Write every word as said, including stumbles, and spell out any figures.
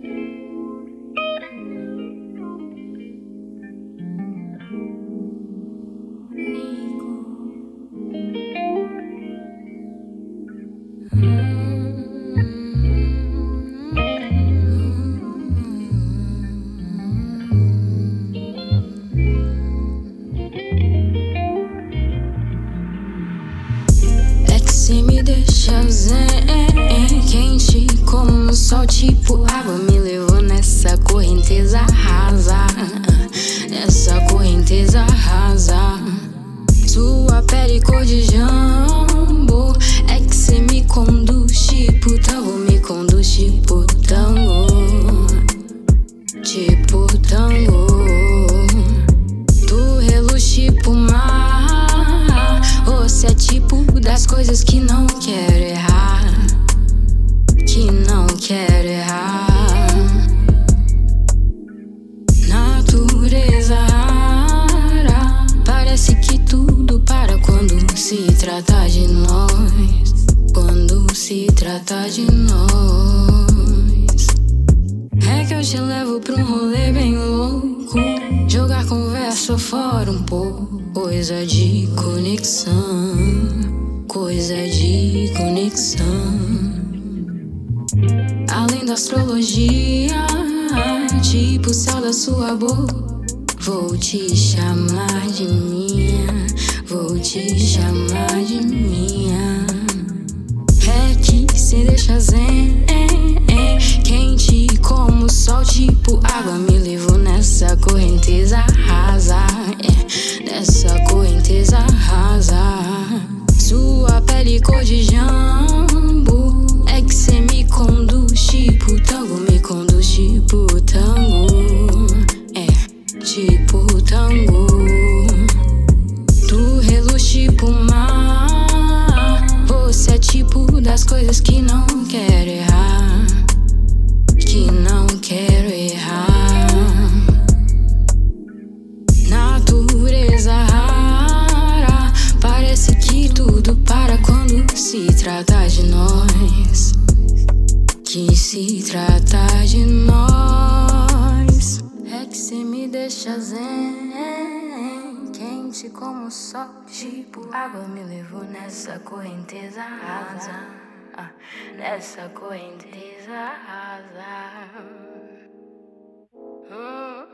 Você me deixa zen, quente como o sol, tipo água. Me levou nessa correnteza rasa, nessa correnteza rasa. Sua pele cor de jambo, é que cê me conduz tipo tango, me conduz tipo tango, tipo tango. Tu reluz tipo mar, você é tipo das coisas que não quero errar, que não quero errar. Natureza rara, parece que tudo para quando se trata de nós, quando se trata de nós. É que eu te levo pra um rolê bem louco, jogar conversa fora um pouco, coisa de conexão, coisa de conexão. Além da astrologia, tipo o céu da sua boca, vou te chamar de minha, vou te chamar de minha. É que cê deixa zen, quente como o sol, tipo água. Me levou nessa correnteza rasa, nessa correnteza rasa. Sua pele cor de jambo, é que cê me conduz tipo tango, me conduz tipo tango, é, tipo tango. Tu reluz tipo mar, você é tipo das coisas que não quero errar, que não quero errar. Natureza rara, parece que tudo para quando se trata de nós, que se trata de nós. É que cê me deixa zen, quente como o sol, tipo água. Me levou nessa correnteza rasa, ah, nessa correnteza rasa. Hum.